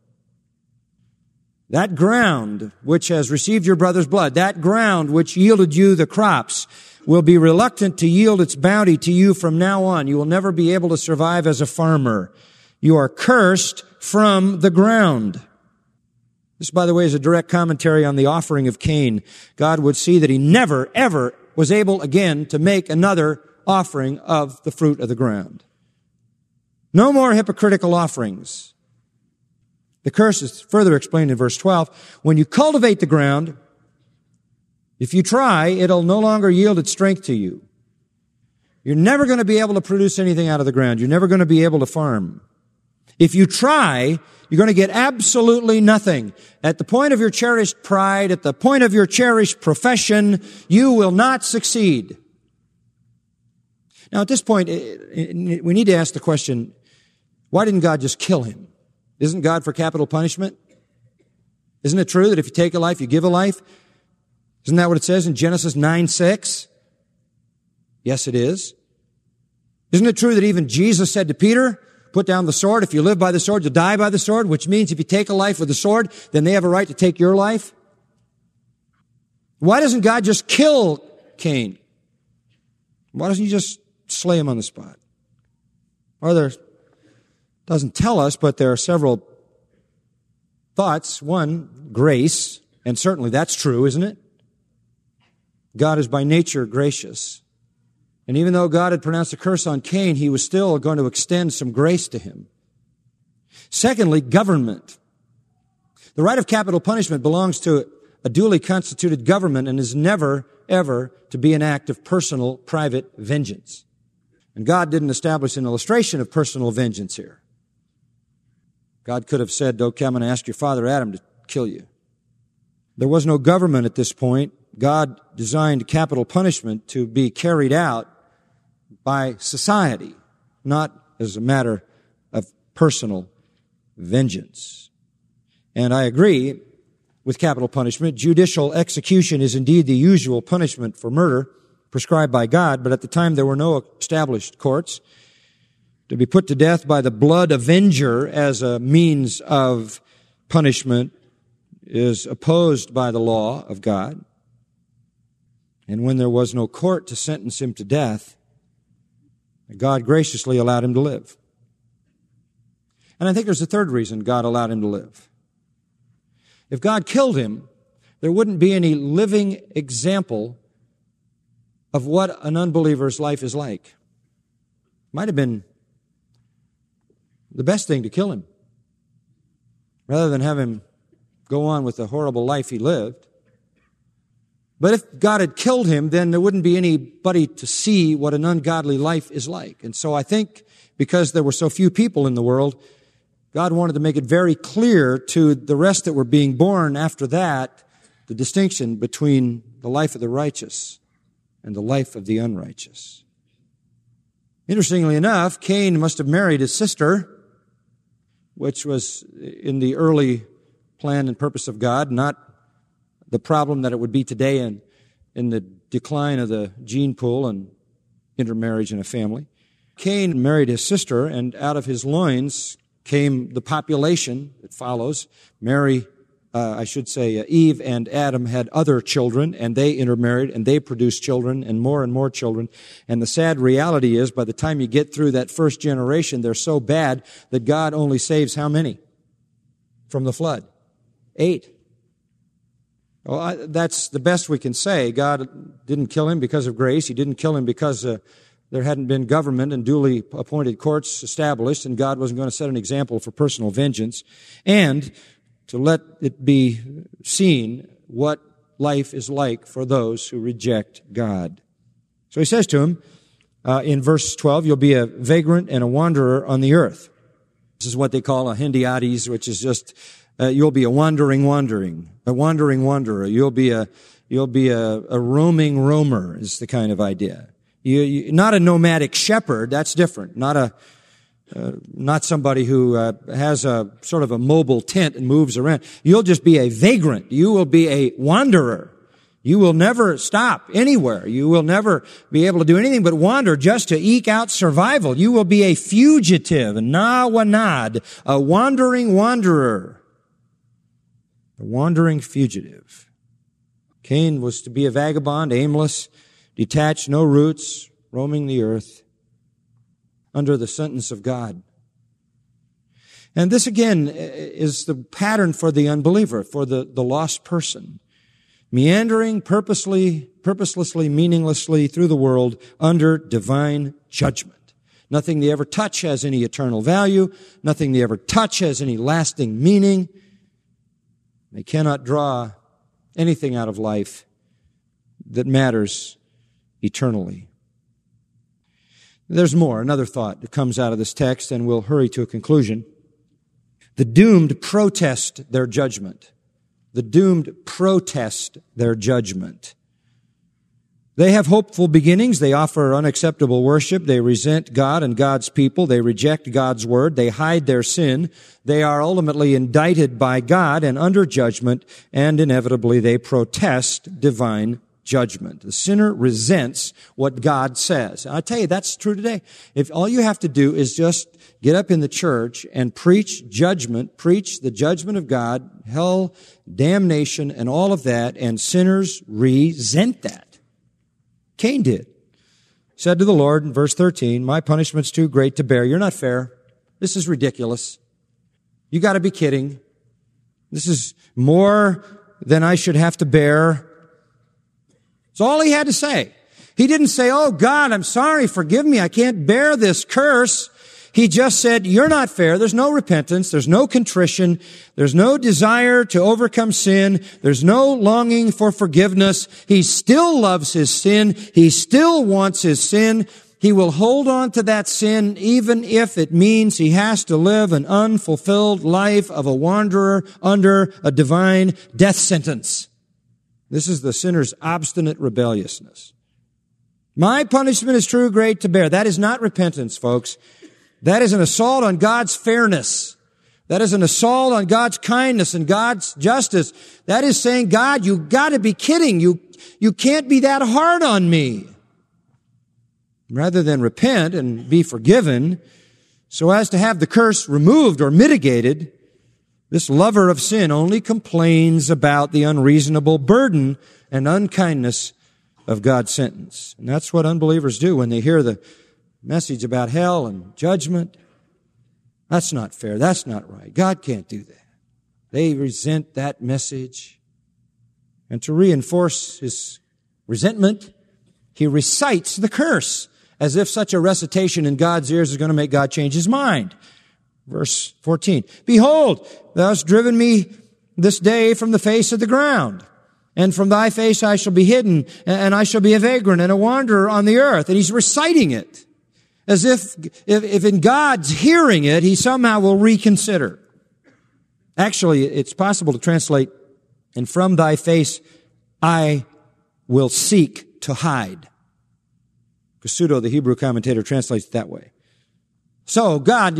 That ground which has received your brother's blood, that ground which yielded you the crops, will be reluctant to yield its bounty to you from now on. You will never be able to survive as a farmer. You are cursed from the ground. This, by the way, is a direct commentary on the offering of Cain. God would see that he never, ever was able again to make another offering of the fruit of the ground. No more hypocritical offerings. The curse is further explained in verse 12. When you cultivate the ground, if you try, it'll no longer yield its strength to you. You're never going to be able to produce anything out of the ground. You're never going to be able to farm. If you try, you're going to get absolutely nothing. At the point of your cherished pride, at the point of your cherished profession, you will not succeed. Now, at this point, we need to ask the question, why didn't God just kill him? Isn't God for capital punishment? Isn't it true that if you take a life, you give a life? Isn't that what it says in Genesis 9:6? Yes, it is. Isn't it true that even Jesus said to Peter, put down the sword. If you live by the sword, you'll die by the sword, which means if you take a life with the sword, then they have a right to take your life. Why doesn't God just kill Cain? Why doesn't he just slay him on the spot? Or there doesn't tell us, but there are several thoughts. One, grace, and certainly that's true, isn't it? God is by nature gracious. And even though God had pronounced a curse on Cain, he was still going to extend some grace to him. Secondly, government. The right of capital punishment belongs to a duly constituted government and is never, ever to be an act of personal, private vengeance. And God didn't establish an illustration of personal vengeance here. God could have said, okay, I'm going to ask your father Adam to kill you. There was no government at this point. God designed capital punishment to be carried out by society, not as a matter of personal vengeance. And I agree with capital punishment. Judicial execution is indeed the usual punishment for murder prescribed by God, but at the time there were no established courts. To be put to death by the blood avenger as a means of punishment is opposed by the law of God. And when there was no court to sentence him to death, God graciously allowed him to live. And I think there's a third reason God allowed him to live. If God killed him, there wouldn't be any living example of what an unbeliever's life is like. Might have been the best thing to kill him, rather than have him go on with the horrible life he lived. But if God had killed him, then there wouldn't be anybody to see what an ungodly life is like. And so I think because there were so few people in the world, God wanted to make it very clear to the rest that were being born after that, the distinction between the life of the righteous and the life of the unrighteous. Interestingly enough, Cain must have married his sister, which was in the early plan and purpose of God, not the problem that it would be today in the decline of the gene pool and intermarriage in a family. Cain married his sister, and out of his loins came the population that follows. Eve and Adam had other children, and they intermarried, and they produced children, and more children. And the sad reality is, by the time you get through that first generation, they're so bad that God only saves how many from the flood? 8. Well, that's the best we can say. God didn't kill him because of grace. He didn't kill him because there hadn't been government and duly appointed courts established, and God wasn't going to set an example for personal vengeance. And to let it be seen what life is like for those who reject God. So he says to him, in verse 12, you'll be a vagrant and a wanderer on the earth. This is what they call a hendiades, which is just, you'll be a wandering wanderer. You'll be a roaming roamer is the kind of idea. You not a nomadic shepherd, that's different. Not somebody who has a sort of a mobile tent and moves around. You'll just be a vagrant. You will be a wanderer. You will never stop anywhere. You will never be able to do anything but wander just to eke out survival. You will be a fugitive, a nawanad, a wandering wanderer, a wandering fugitive. Cain was to be a vagabond, aimless, detached, no roots, roaming the earth, under the sentence of God. And this again is the pattern for the unbeliever, for the lost person. Meandering purposelessly, meaninglessly through the world under divine judgment. Nothing they ever touch has any eternal value. Nothing they ever touch has any lasting meaning. They cannot draw anything out of life that matters eternally. There's more, another thought that comes out of this text, and we'll hurry to a conclusion. The doomed protest their judgment. The doomed protest their judgment. They have hopeful beginnings. They offer unacceptable worship. They resent God and God's people. They reject God's word. They hide their sin. They are ultimately indicted by God and under judgment, and inevitably they protest divine judgment. The sinner resents what God says. I tell you, that's true today. If all you have to do is just get up in the church and preach judgment, preach the judgment of God, hell, damnation, and all of that, and sinners resent that. Cain did. Said to the Lord in verse 13, my punishment's too great to bear. You're not fair. This is ridiculous. You got to be kidding. This is more than I should have to bear. That's all he had to say. He didn't say, oh God, I'm sorry, forgive me, I can't bear this curse. He just said, you're not fair. There's no repentance. There's no contrition. There's no desire to overcome sin. There's no longing for forgiveness. He still loves his sin. He still wants his sin. He will hold on to that sin even if it means he has to live an unfulfilled life of a wanderer under a divine death sentence. This is the sinner's obstinate rebelliousness. My punishment is too great to bear. That is not repentance, folks. That is an assault on God's fairness. That is an assault on God's kindness and God's justice. That is saying, God, you got to be kidding. You can't be that hard on me. Rather than repent and be forgiven so as to have the curse removed or mitigated, this lover of sin only complains about the unreasonable burden and unkindness of God's sentence. And that's what unbelievers do when they hear the message about hell and judgment. That's not fair. That's not right. God can't do that. They resent that message. And to reinforce his resentment, he recites the curse as if such a recitation in God's ears is going to make God change his mind. Verse 14, behold, thou hast driven me this day from the face of the ground, and from thy face I shall be hidden, and I shall be a vagrant and a wanderer on the earth. And he's reciting it as if in God's hearing it, he somehow will reconsider. Actually, it's possible to translate, and from thy face I will seek to hide. Kusudo, the Hebrew commentator, translates it that way. So, God,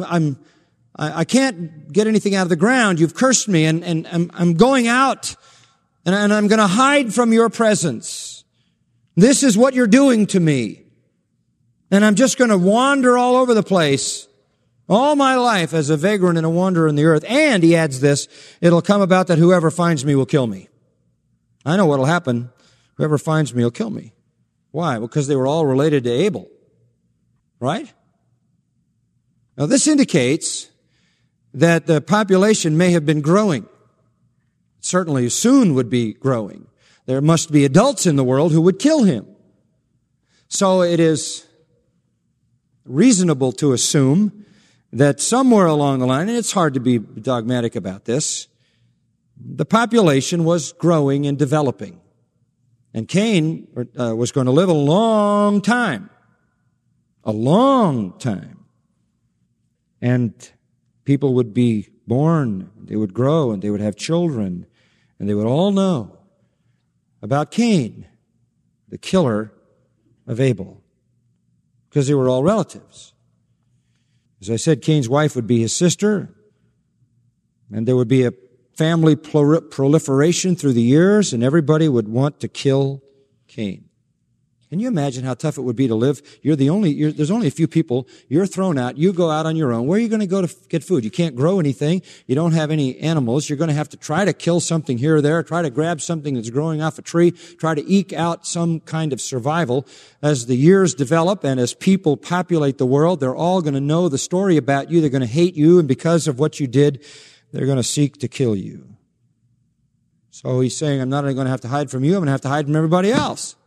I can't get anything out of the ground. You've cursed me, and I'm going out, and I'm going to hide from your presence. This is what you're doing to me. And I'm just going to wander all over the place all my life as a vagrant and a wanderer in the earth. And he adds this, it'll come about that whoever finds me will kill me. I know what'll happen. Whoever finds me will kill me. Why? Because they were all related to Abel. Right? Now this indicates that the population may have been growing. Certainly soon would be growing. There must be adults in the world who would kill him. So it is reasonable to assume that somewhere along the line, and it's hard to be dogmatic about this, the population was growing and developing. And Cain was going to live a long time. A long time. And people would be born, they would grow, and they would have children, and they would all know about Cain, the killer of Abel, because they were all relatives. As I said, Cain's wife would be his sister, and there would be a family proliferation through the years, and everybody would want to kill Cain. Can you imagine how tough it would be to live? There's only a few people. You're thrown out. You go out on your own. Where are you going to go to get food? You can't grow anything. You don't have any animals. You're going to have to try to kill something here or there, try to grab something that's growing off a tree, try to eke out some kind of survival. As the years develop and as people populate the world, they're all going to know the story about you. They're going to hate you, and because of what you did, they're going to seek to kill you. So he's saying, I'm not only going to have to hide from you, I'm going to have to hide from everybody else.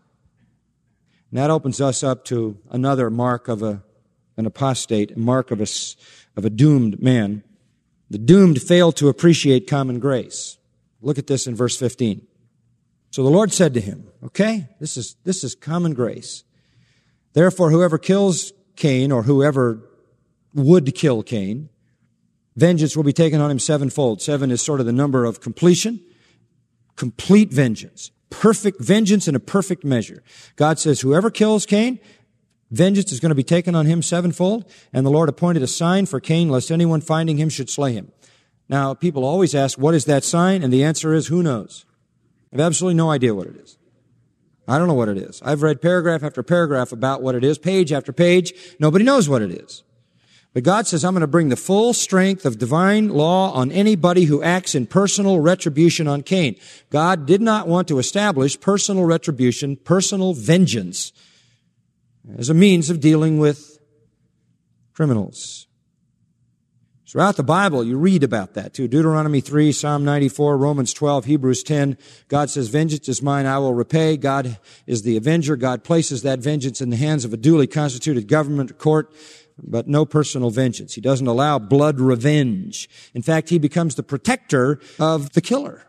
And that opens us up to another mark of an apostate, a mark of a doomed man. The doomed fail to appreciate common grace. Look at this in verse 15. So the Lord said to him, okay, this is common grace. Therefore, whoever kills Cain, or whoever would kill Cain, vengeance will be taken on him sevenfold. 7 is sort of the number of completion. Complete vengeance. Perfect vengeance in a perfect measure. God says, whoever kills Cain, vengeance is going to be taken on him sevenfold. And the Lord appointed a sign for Cain, lest anyone finding him should slay him. Now, people always ask, what is that sign? And the answer is, who knows? I have absolutely no idea what it is. I don't know what it is. I've read paragraph after paragraph about what it is, page after page. Nobody knows what it is. But God says, I'm going to bring the full strength of divine law on anybody who acts in personal retribution on Cain. God did not want to establish personal retribution, personal vengeance, as a means of dealing with criminals. Throughout the Bible, you read about that too. Deuteronomy 3, Psalm 94, Romans 12, Hebrews 10. God says, vengeance is mine, I will repay. God is the avenger. God places that vengeance in the hands of a duly constituted government or court, but no personal vengeance. He doesn't allow blood revenge. In fact, he becomes the protector of the killer.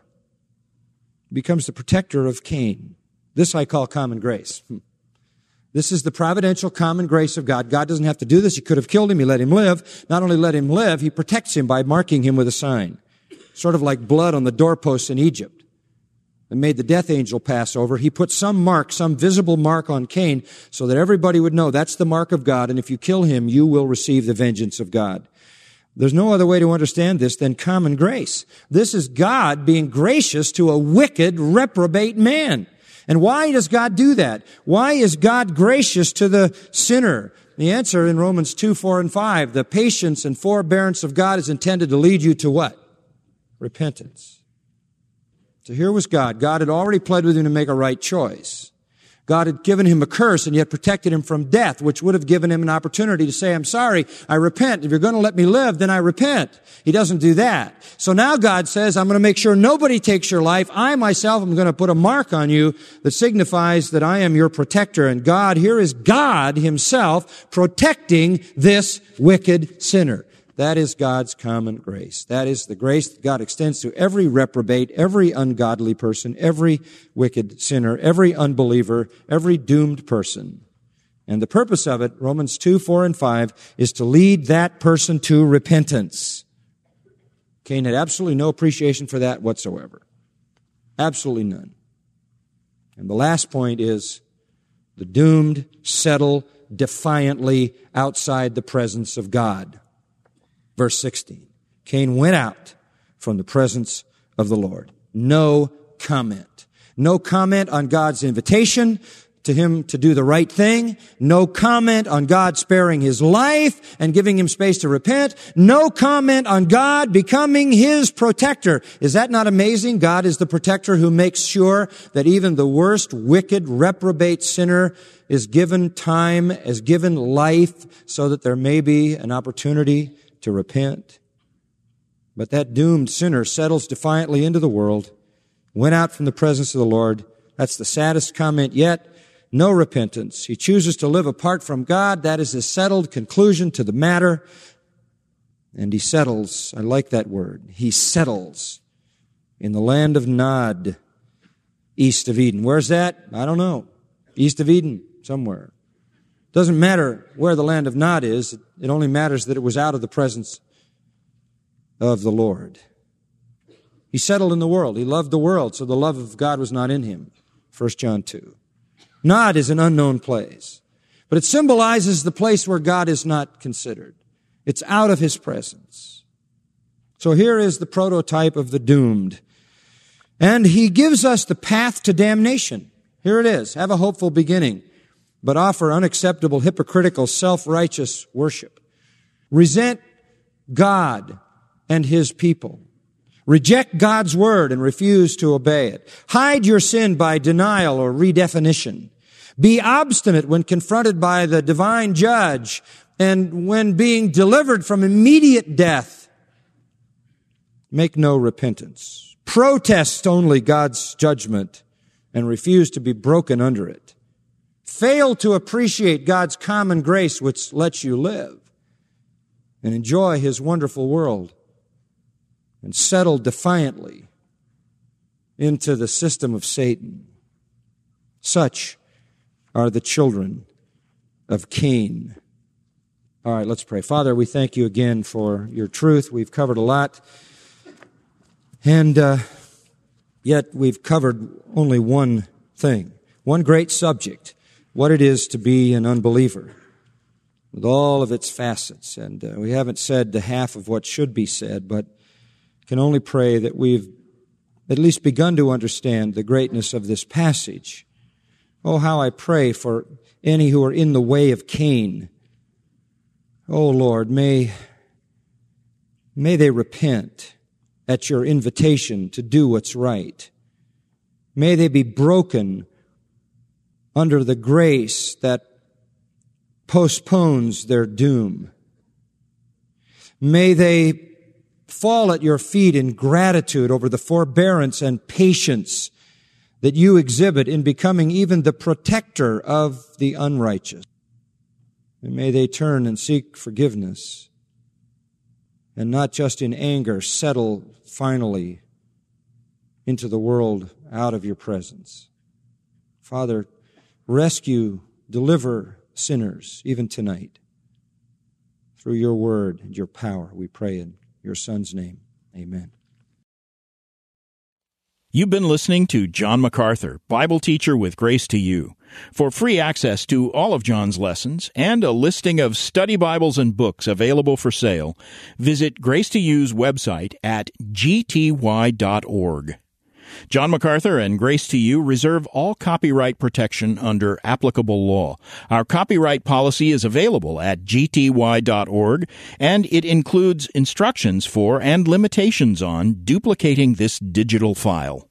He becomes the protector of Cain. This I call common grace. This is the providential common grace of God. God doesn't have to do this. He could have killed him. He let him live. Not only let him live, he protects him by marking him with a sign. Sort of like blood on the doorposts in Egypt. And made the death angel pass over. He put some mark, some visible mark on Cain so that everybody would know that's the mark of God, and if you kill him, you will receive the vengeance of God. There's no other way to understand this than common grace. This is God being gracious to a wicked, reprobate man. And why does God do that? Why is God gracious to the sinner? The answer in Romans 2, 4, and 5, the patience and forbearance of God is intended to lead you to what? Repentance. So here was God. God had already pled with him to make a right choice. God had given him a curse and yet protected him from death, which would have given him an opportunity to say, I'm sorry, I repent. If you're going to let me live, then I repent. He doesn't do that. So now God says, I'm going to make sure nobody takes your life. I myself am going to put a mark on you that signifies that I am your protector. And God, here is God himself protecting this wicked sinner. That is God's common grace. That is the grace that God extends to every reprobate, every ungodly person, every wicked sinner, every unbeliever, every doomed person. And the purpose of it, Romans 2, 4, and 5, is to lead that person to repentance. Cain had absolutely no appreciation for that whatsoever. Absolutely none. And the last point is the doomed settle defiantly outside the presence of God. Verse 16, Cain went out from the presence of the Lord. No comment. No comment on God's invitation. to him to do the right thing. No comment on God sparing his life and giving him space to repent. No comment on God becoming his protector. Is that not amazing? God is the protector who makes sure that even the worst, wicked, reprobate sinner is given time, is given life so that there may be an opportunity to repent. But that doomed sinner settles defiantly into the world, went out from the presence of the Lord. That's the saddest comment yet. No repentance. He chooses to live apart from God. That is a settled conclusion to the matter. And he settles. I like that word. He settles in the land of Nod, east of Eden. Where's that? I don't know. East of Eden, somewhere. Doesn't matter where the land of Nod is. It only matters that it was out of the presence of the Lord. He settled in the world. He loved the world, so the love of God was not in him. 1 John 2. Nod is an unknown place, but it symbolizes the place where God is not considered. It's out of his presence. So here is the prototype of the doomed. And he gives us the path to damnation. Here it is. Have a hopeful beginning, but offer unacceptable, hypocritical, self-righteous worship. Resent God and his people. Reject God's word and refuse to obey it. Hide your sin by denial or redefinition. Be obstinate when confronted by the divine judge and when being delivered from immediate death. Make no repentance. Protest only God's judgment and refuse to be broken under it. Fail to appreciate God's common grace which lets you live and enjoy his wonderful world. And settle defiantly into the system of Satan. Such are the children of Cain. All right, let's pray. Father, we thank you again for your truth. We've covered a lot, and yet we've covered only one thing, one great subject, what it is to be an unbeliever, with all of its facets. And we haven't said the half of what should be said, but can only pray that we've at least begun to understand the greatness of this passage. Oh, how I pray for any who are in the way of Cain. Oh, Lord, may they repent at your invitation to do what's right. May they be broken under the grace that postpones their doom. May they fall at your feet in gratitude over the forbearance and patience that you exhibit in becoming even the protector of the unrighteous. And may they turn and seek forgiveness and not just in anger settle finally into the world out of your presence. Father, rescue, deliver sinners even tonight through your word and your power, we pray in your Son's name. Amen. You've been listening to John MacArthur, Bible teacher with Grace to You. For free access to all of John's lessons and a listing of study Bibles and books available for sale, visit Grace to You's website at gty.org. John MacArthur and Grace to You reserve all copyright protection under applicable law. Our copyright policy is available at gty.org, and it includes instructions for and limitations on duplicating this digital file.